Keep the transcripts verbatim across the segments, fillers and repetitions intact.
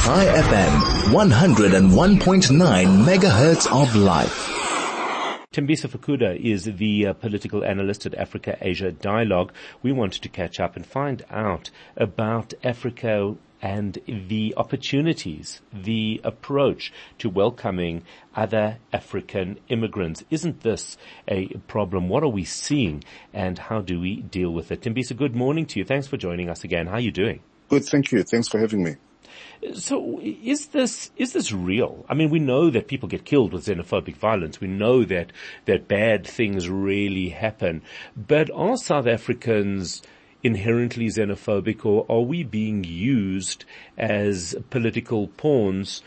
Chai F M, one oh one point nine megahertz of life. Thembisa Fukuda is the uh, political analyst at Africa-Asia Dialogue. We wanted to catch up and find out about Africa and the opportunities, the approach to welcoming other African immigrants. Isn't this a problem? What are we seeing and how do we deal with it? Thembisa, good morning to you. Thanks for joining us again. How are you doing? Good, thank you. Thanks for having me. So is this, is this real? I mean, we know that people get killed with xenophobic violence. We know that, that bad things really happen. But are South Africans inherently xenophobic, or are we being used as political pawns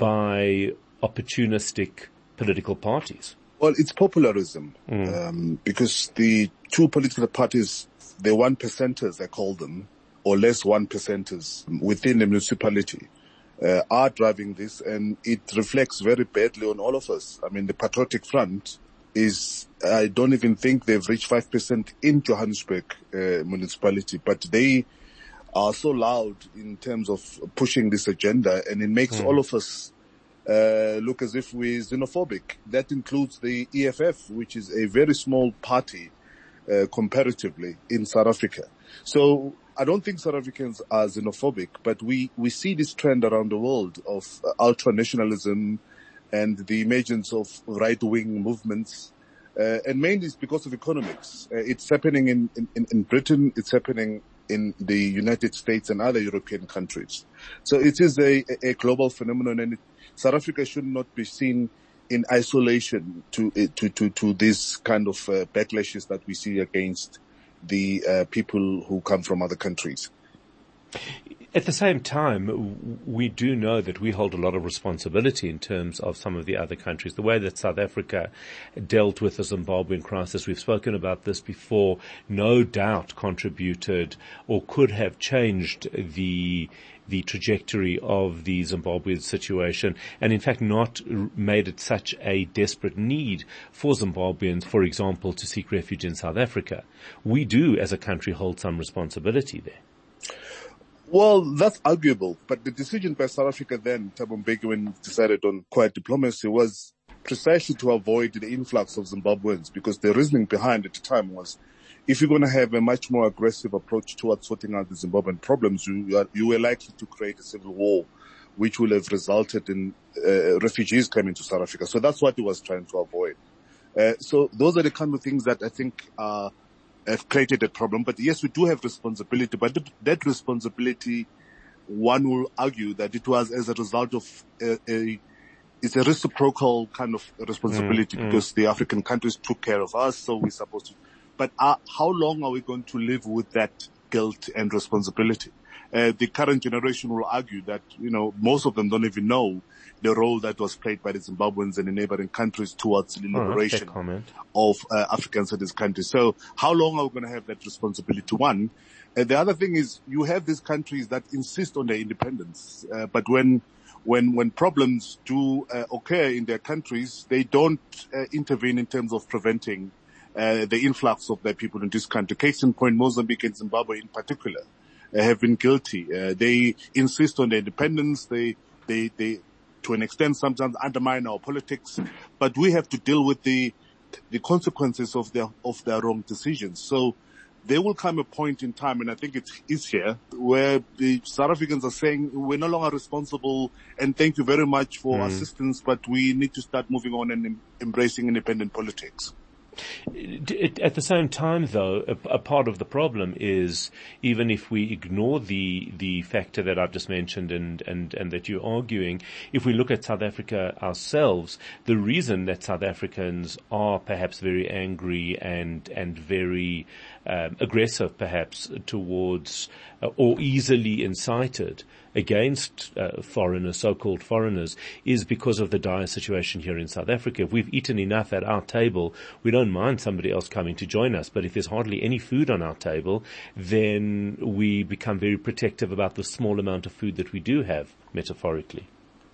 by opportunistic political parties? Well, it's popularism, mm. um, because the two political parties, the one percenters, I call them, or less one percenters within the municipality, uh, are driving this, and it reflects very badly on all of us. I mean, the Patriotic Front is, I don't even think they've reached five percent in Johannesburg uh, municipality, but they are so loud in terms of pushing this agenda, and it makes mm. all of us uh, look as if we're xenophobic. That includes the E F F, which is a very small party uh, comparatively in South Africa. So I don't think South Africans are xenophobic, but we, we see this trend around the world of uh, ultra-nationalism and the emergence of right-wing movements, uh, and mainly it's because of economics. Uh, it's happening in, in, in Britain, it's happening in the United States and other European countries. So it is a, a global phenomenon, and it, South Africa should not be seen in isolation to, to, to, to these kind of uh, backlashes that we see against the uh, people who come from other countries. At the same time, we do know that we hold a lot of responsibility in terms of some of the other countries. The way that South Africa dealt with the Zimbabwean crisis, we've spoken about this before, no doubt contributed or could have changed the the trajectory of the Zimbabwean situation, and in fact not made it such a desperate need for Zimbabweans, for example, to seek refuge in South Africa. We do, as a country, hold some responsibility there. Well, that's arguable, but the decision by South Africa then, Thabo Mbeki, when it decided on quiet diplomacy, was precisely to avoid the influx of Zimbabweans, because the reasoning behind at the time was, if you're going to have a much more aggressive approach towards sorting out the Zimbabwean problems, you, are, you were likely to create a civil war, which will have resulted in uh, refugees coming to South Africa. So that's what he was trying to avoid. Uh, so those are the kind of things that I think uh, have created a problem. But yes, we do have responsibility, but that, that responsibility, one will argue that it was as a result of a, a it's a reciprocal kind of responsibility, mm, because mm. the African countries took care of us, so we're supposed to. But uh, how long are we going to live with that guilt and responsibility? Uh, the current generation will argue that, you know, most of them don't even know the role that was played by the Zimbabweans and the neighboring countries towards the liberation oh, of uh, Africans in this country. So how long are we going to have that responsibility? One. And the other thing is, you have these countries that insist on their independence, uh, but when when when problems do uh, occur in their countries, they don't uh, intervene in terms of preventing Uh, the influx of their people in this country. Case in point, Mozambique and Zimbabwe in particular uh, have been guilty. Uh, they insist on their independence. They, they, they, to an extent, sometimes undermine our politics. But we have to deal with the, the consequences of their, of their wrong decisions. So there will come a point in time, and I think it is here, where the South Africans are saying, we're no longer responsible, and thank you very much for mm. assistance, but we need to start moving on and em- embracing independent politics. At the same time, though, a, a part of the problem is, even if we ignore the the factor that I've just mentioned and, and, and that you're arguing, if we look at South Africa ourselves, the reason that South Africans are perhaps very angry and and very um, aggressive, perhaps, towards uh, or easily incited against uh, foreigners, so-called foreigners, is because of the dire situation here in South Africa. If we've eaten enough at our table, we don't mind somebody else coming to join us. But if there's hardly any food on our table, then we become very protective about the small amount of food that we do have, metaphorically.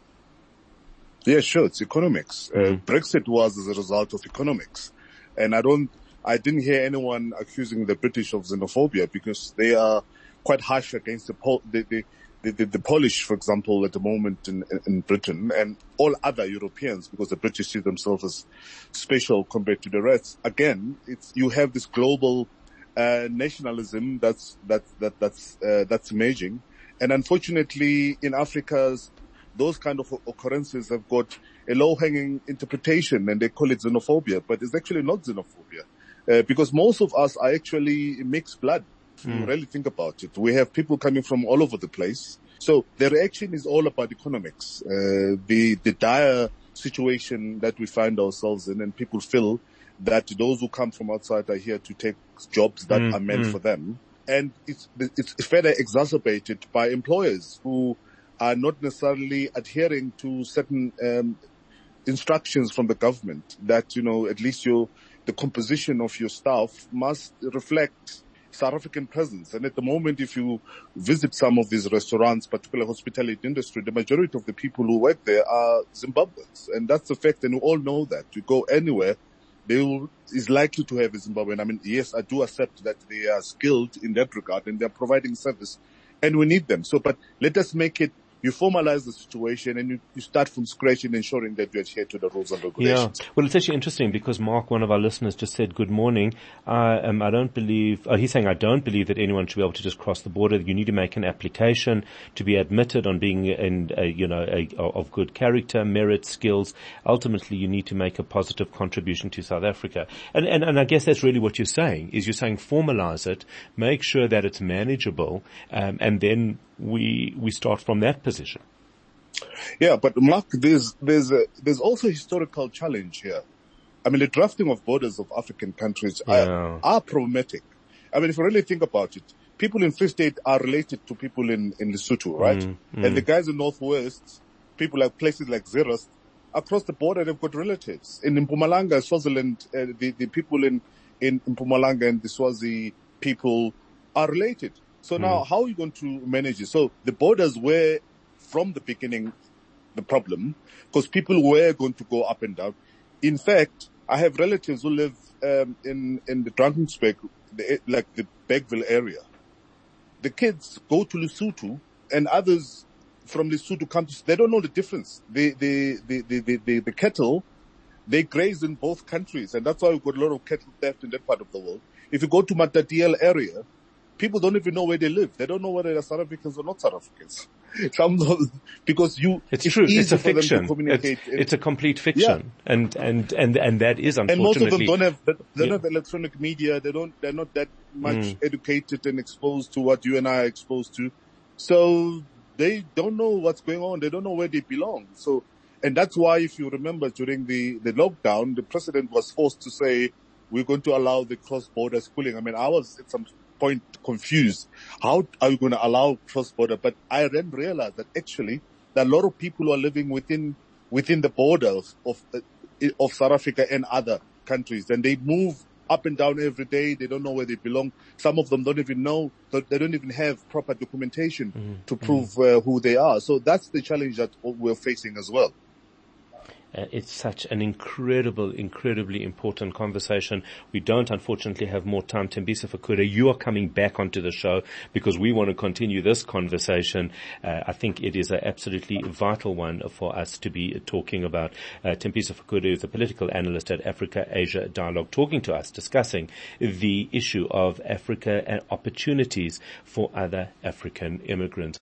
Yeah, sure. It's economics. Mm-hmm. Uh, Brexit was as a result of economics. And I don't, I didn't hear anyone accusing the British of xenophobia, because they are quite harsh against the, the, the the, the, the Polish, for example, at the moment in, in Britain, and all other Europeans, because the British see themselves as special compared to the rest. Again, it's, you have this global, uh, nationalism that's, that, that, that's, uh, that's emerging. And unfortunately, in Africa's, those kind of occurrences have got a low-hanging interpretation, and they call it xenophobia, but it's actually not xenophobia, uh, because most of us are actually mixed blood. If you really think about it, we have people coming from all over the place. So the reaction is all about economics, uh, the the dire situation that we find ourselves in, and people feel that those who come from outside are here to take jobs that mm, are meant mm. for them, and it's it's further exacerbated by employers who are not necessarily adhering to certain um, instructions from the government that, you know, at least your the composition of your staff must reflect South African presence. And at the moment, if you visit some of these restaurants, particularly hospitality industry, the majority of the people who work there are Zimbabweans. And that's the fact, and we all know that. You go anywhere, they will, is likely to have a Zimbabwean. I mean, yes, I do accept that they are skilled in that regard and they're providing service, and we need them. So, but let us make it, you formalize the situation and you, you start from scratch in ensuring that you adhere to the rules and regulations. Yeah. Well, it's actually interesting because Mark, one of our listeners, just said, good morning. I, um, I don't believe, oh, he's saying, I don't believe that anyone should be able to just cross the border. You need to make an application to be admitted on being in, a, you know, a, of good character, merit, skills. Ultimately, you need to make a positive contribution to South Africa. And, and, and I guess that's really what you're saying, is you're saying formalize it, make sure that it's manageable, um, and then we we start from that position. Yeah, but Mark, there's there's a, there's also a historical challenge here. I mean, the drafting of borders of African countries yeah. are, are problematic. I mean, if you really think about it, people in Free State are related to people in in Lesotho, right? Mm, mm. And the guys in Northwest, people like places like Zeerust, across the border they've got relatives. In Mpumalanga, Swaziland, uh, the the people in in Mpumalanga and the Swazi people are related. So now, mm. how are you going to manage it? So the borders were, from the beginning, the problem, because people were going to go up and down. In fact, I have relatives who live um, in in the Drakensberg, the, like the Bergville area. The kids go to Lesotho, and others from Lesotho come to. They don't know the difference. The the the the the, the, the cattle, they graze in both countries, and that's why we've got a lot of cattle theft in that part of the world. If you go to Matatiele area, people don't even know where they live. They don't know whether they're South Africans or not South Africans. Some because you, it's, it's true. It's a fiction. It's, it's a complete fiction, yeah. and and and and that is unfortunately. And most of them don't have they don't yeah. have electronic media. They don't. They're not that much mm. educated and exposed to what you and I are exposed to, so they don't know what's going on. They don't know where they belong. So, and that's why, if you remember, during the the lockdown, the president was forced to say we're going to allow the cross-border schooling. I mean, I was at some point confused. How are you going to allow cross-border? But I then realized that actually there are a lot of people who are living within within the borders of of South Africa and other countries, and they move up and down every day. They don't know where they belong. Some of them don't even know. They don't even have proper documentation mm-hmm. to prove mm-hmm. uh, who they are. So that's the challenge that we're facing as well. Uh, it's such an incredible, incredibly important conversation. We don't, unfortunately, have more time. Thembisa Fakura, you are coming back onto the show because we want to continue this conversation. Uh, I think it is an absolutely vital one for us to be talking about. Uh, Thembisa Fakura is a political analyst at Africa-Asia Dialogue, talking to us, discussing the issue of Africa and opportunities for other African immigrants.